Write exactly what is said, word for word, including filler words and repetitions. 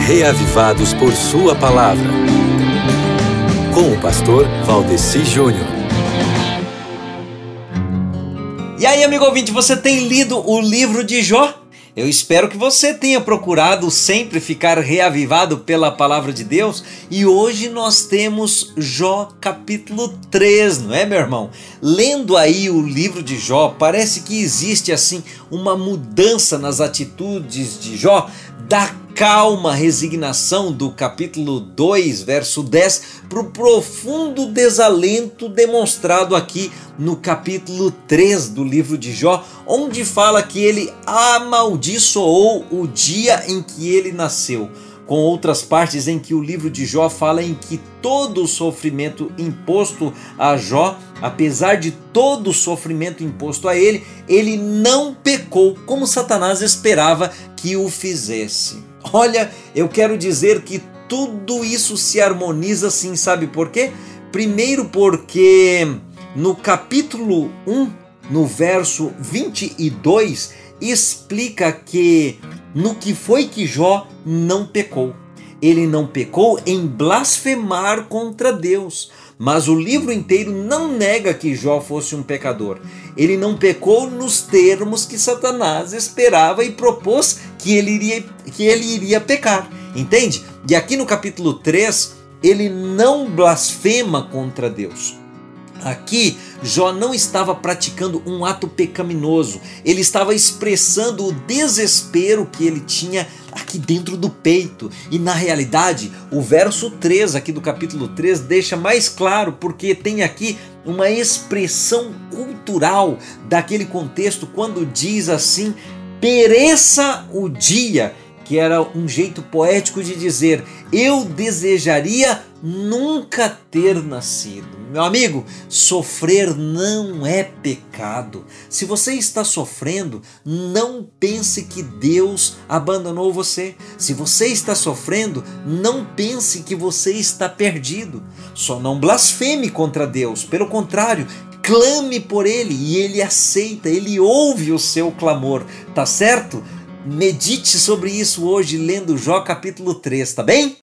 Reavivados por Sua Palavra, com o pastor Valdeci Júnior. E aí, amigo ouvinte, você tem lido o livro de Jó? Eu espero que você tenha procurado sempre ficar reavivado pela palavra de Deus. E hoje nós temos Jó capítulo três, não é, meu irmão? Lendo aí o livro de Jó, parece que existe assim uma mudança nas atitudes de Jó, da calma resignação do capítulo dois, verso dez, para o profundo desalento demonstrado aqui no capítulo três do livro de Jó, onde fala que ele amaldiçoou o dia em que ele nasceu. Com outras partes em que o livro de Jó fala em que todo o sofrimento imposto a Jó, apesar de todo o sofrimento imposto a ele, ele não pecou como Satanás esperava que o fizesse. Olha, eu quero dizer que tudo isso se harmoniza sim, sabe por quê? Primeiro porque no capítulo um, no verso vinte e dois, explica que no que foi que Jó não pecou. Ele não pecou em blasfemar contra Deus, mas o livro inteiro não nega que Jó fosse um pecador. Ele não pecou nos termos que Satanás esperava e propôs que ele iria, que ele iria pecar, entende? E aqui no capítulo três, ele não blasfema contra Deus. Aqui, Jó não estava praticando um ato pecaminoso, ele estava expressando o desespero que ele tinha aqui dentro do peito. E na realidade, o verso três aqui do capítulo três deixa mais claro, porque tem aqui uma expressão cultural daquele contexto quando diz assim: pereça o dia, que era um jeito poético de dizer: eu desejaria nunca ter nascido. Meu amigo, sofrer não é pecado. Se você está sofrendo, não pense que Deus abandonou você. Se você está sofrendo, não pense que você está perdido. Só não blasfeme contra Deus. Pelo contrário, clame por Ele e Ele aceita, Ele ouve o seu clamor. Tá certo? Medite sobre isso hoje lendo Jó capítulo três, tá bem?